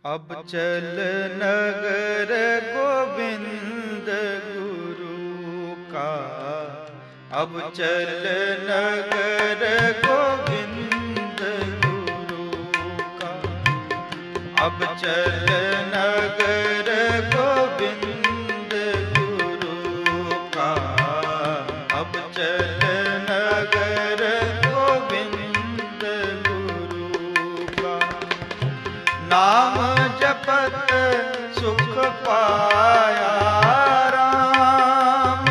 अब चल नगर गोविंद गुरु का, अब चल नगर गोविंद गुरु का, अब चल नगर गोविंद गुरु का, अब चल नगर गोविंद गुरु का। नाम जपत सुख पाया राम,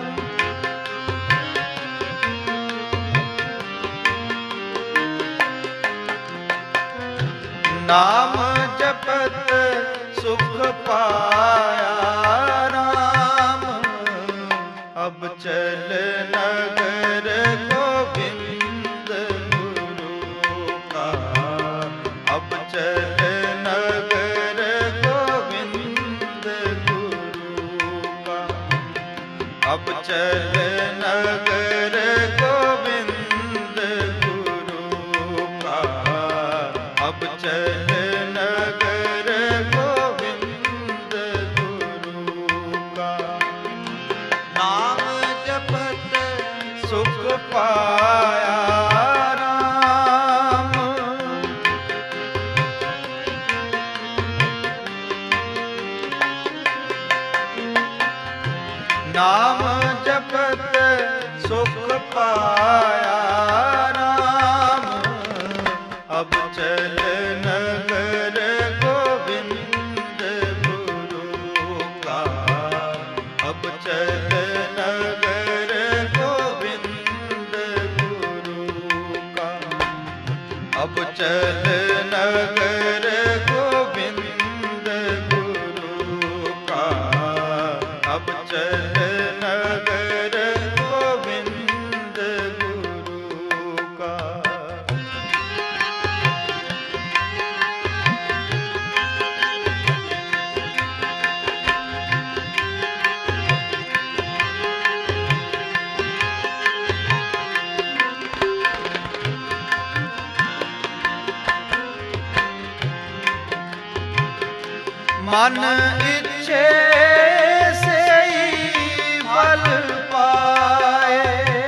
नाम जपत सुख पाया राम। अब चल नगर गोविंद गुरु का, अब चल नगर गोविंद गुरु का, अब चल नगर गोविंद गुरु का, अब चल नगर गोविंद गुरु का। नाम जपत सुख पाया राम, नाम जपत सुख पाया राम। अब चल नगर गोविंद गुरु का, अब चल नगर गोविंद गुरु का, अब चल नगर गोविंद गुरु का, अब चल नगर गोविंद गुरु का। मन इच्छे से ही फल पाए,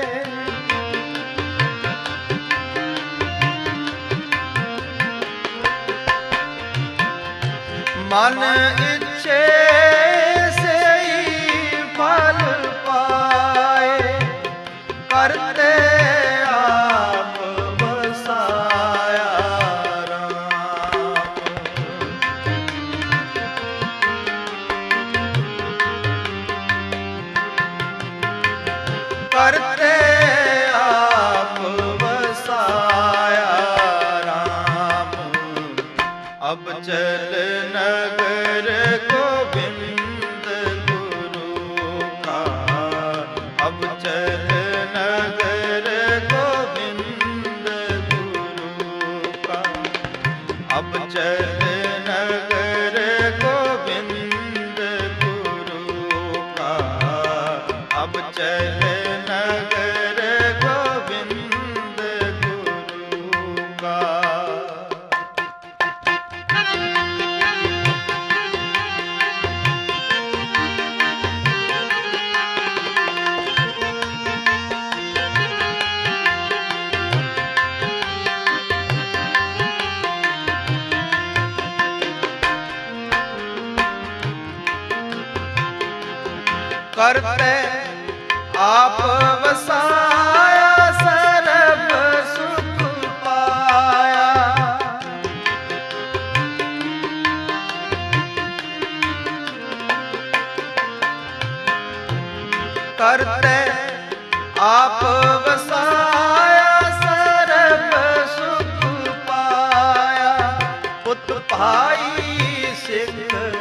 मन इच्छे से ही फल पाए। करते आप बसाया राम, करते आप बसाया राम। अब चल नगर गोविंद गुरु का, अब चल नगर गोविंद गुरु का, अब चल नगर गोविंद गुरु का, अब चल नगर गोविंद गुरु का। करते आप वसाया सर्व सुख पाया। करते आप वसाया सर्व सुख पाया। पुत भाई सिख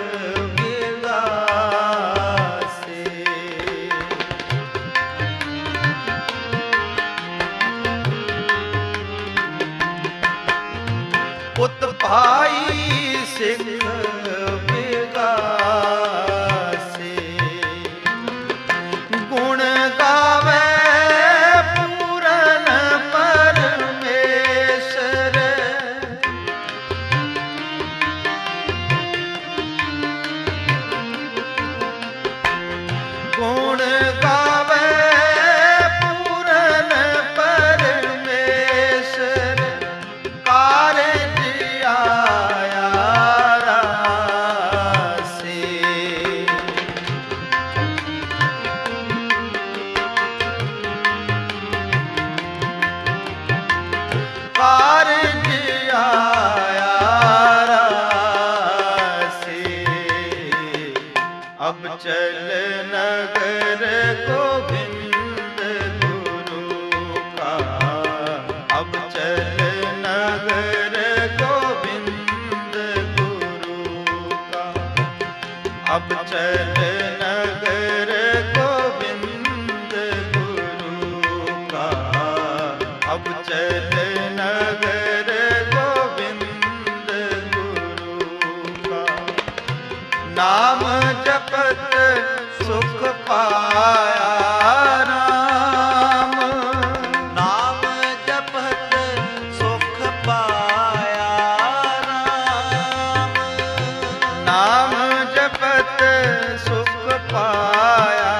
पुत भाई सिख विगासे। गुण गावे पूरन परमेश्वर, चल नगर गोविंद गुरु का, अब चल नगर गोविंद गुरु का, अब चल नगर गोविंद गुरु का, अब चल नगर गोविंद गुरु का। नाम जपत सुख पाया राम, नाम जपत सुख पाया राम, नाम जपत सुख पाया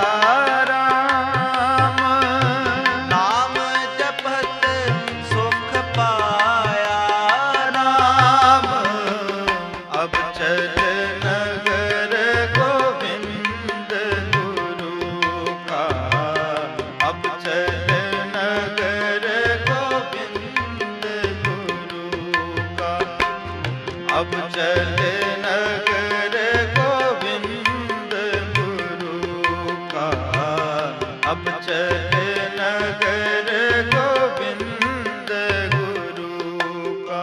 राम, नाम जपत सुख पाया राम। अब चल नगर गोविंद गुरु का, अब चल नगर गोविंद गुरु का, अब चल नगर गोविंद गुरु का, अब चल नगर गोविंद गुरु का।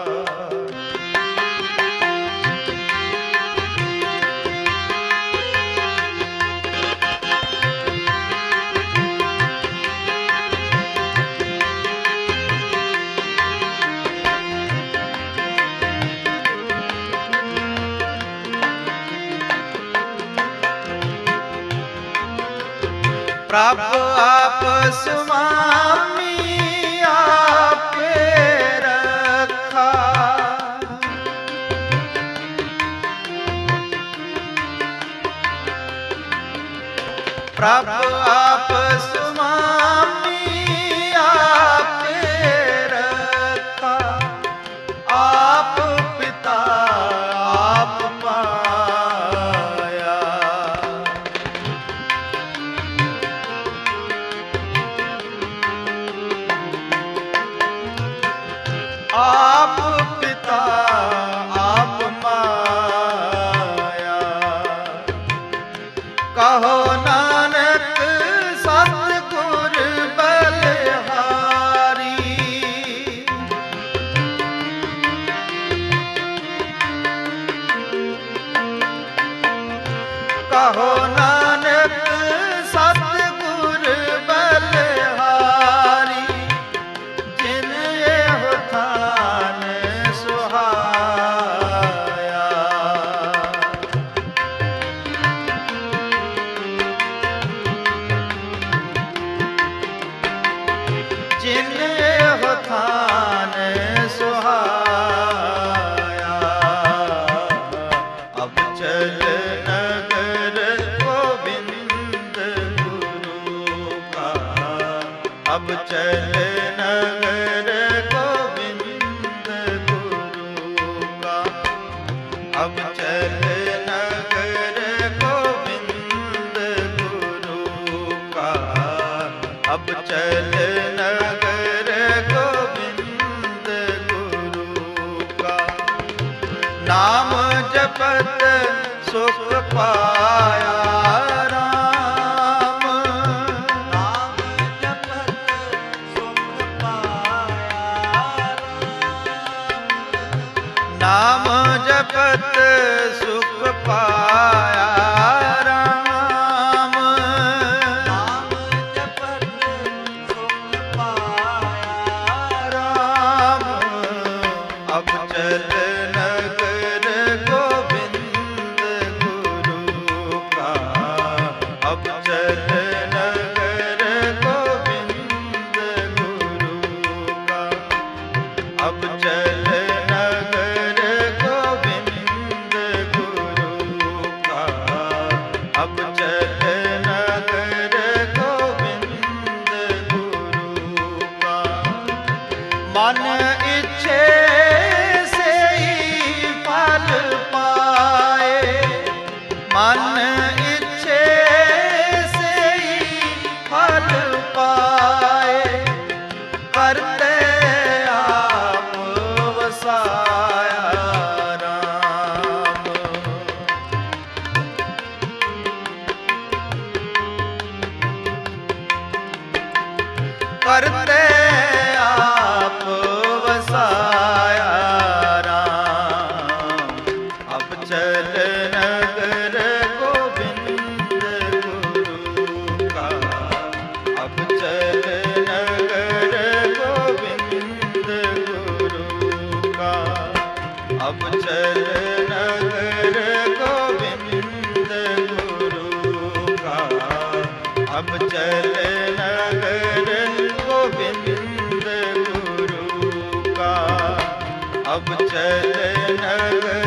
प्रभु आप स्वामी आपे रखा, प्रभु आप स्वामी आपे रखा, आप पिता आप पाया, आप पिता आप माया। कहो नानक सतगुर बलिहारी, कहो नानक सतगुर बलिहारी, जिन एहो थान सुहाया। जिन एहो थान सुहाया। अब चल नगर गोविंद गुरु का, अब चल नगर गोविंद गुरु का, अब चल नगर गोविंद गुरु का, अब चल नगर गोविंद गुरु का। नाम जपत सुख पाया राम, नाम जपत सुख पाया नाम जपत सुख पाया राम, नाम जपत सुख पाया राम। अब चल नगर गोविंद गुरु का, अब चल नगर गोविंद गुरु का, अब चल नगर गोविंद गुरु का, अब चल नगर गोविंद गुरु का। मन इच्छे से ही फल पाए, मन इच्छे से ही फल पाए, करते आप वसाया राम। अब चल नगर गोविंद गुरु का, अब चल नगर गोविंद गुरु का, अब चल नगर